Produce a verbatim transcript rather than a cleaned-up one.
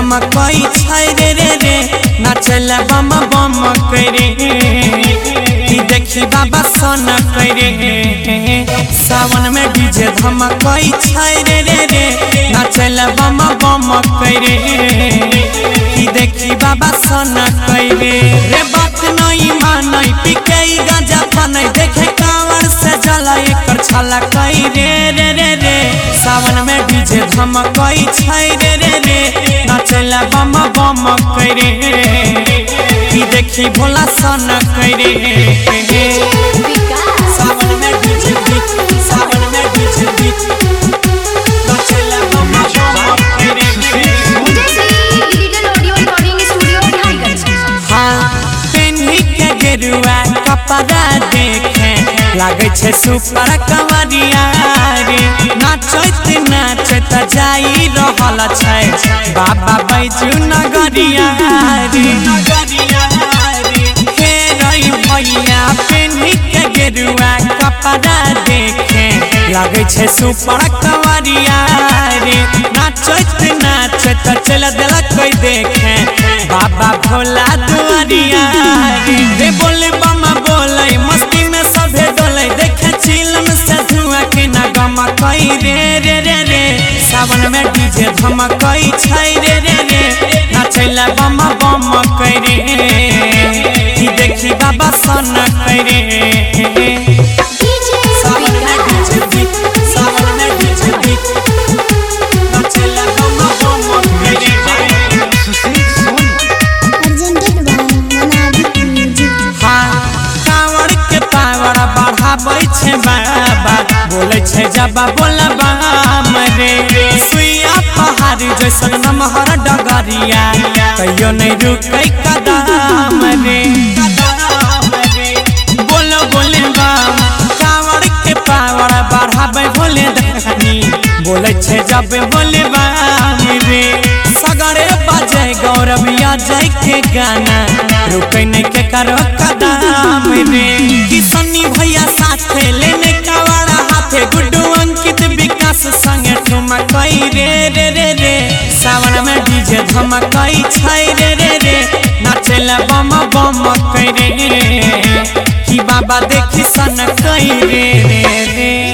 धमकई छै रे रे रे नाचल बम बम करे कि देखी बाबा सन करे सावन में डीजे धमकई छै रे रे रे नाचल बम बम करे कि देखी बाबा सन करे रे बात नहीं मानई पिके गांजा फनै देखे कांवर से जला एकर छला कई रे रे रे रे सावन में डीजे धमकई छै रे रे रे नाचल बम बम करे कि देखी भोला सन करे सावन में डीजे सावन में डीजे नाचल बम बम करे हाँ पेन्ही के गेरुआ कपड़ा देखे लागे छे सुपर कंवरिया रे नाचत नाचत जाई रहल छै बाबा बैजू नगरिया रे नगरिया रे हे रई भैया पेन्ही के गेरुआ कपड़ा देखे लागे छे सुपर कंवरिया रे नाचत नाचत चल देला कोई देखे बाबा भोला दुआरिया रे बोले बम बोले मस्ती में सभे डोले देखे चिलम से धुआं के नगम कई रे रे रे रे सावन में डीजे धमकई छै रे रे रे नाचल बम बम करे कि देखी बाबा सन करे सावन में डीजे सावन में डीजे नाचल बम बम करे बढ़ाबै छै बाबा बोले छै जबा बोलबा मरे सुइया पहाड़ी जैसन नमहर डगरिया कहियो नहीं रुकै कदम रे बोलो बोले बाम कांवर के पावर बढ़ाबै बोले दखनी बोले छै जब बोले बाम रे सगरे बजे गौरविया जय के गाना रुकै नहीं के करो कदम रे किसनी भैया साथे लेने कावड़ा हाथे गुड्डू अंकित विकास संगे ठुमकई रे रे रे रे सावन में डीजे धमकई छै रे रे रे नाचल बम बम करे कि बाबा देखी सन कई रे रे रे।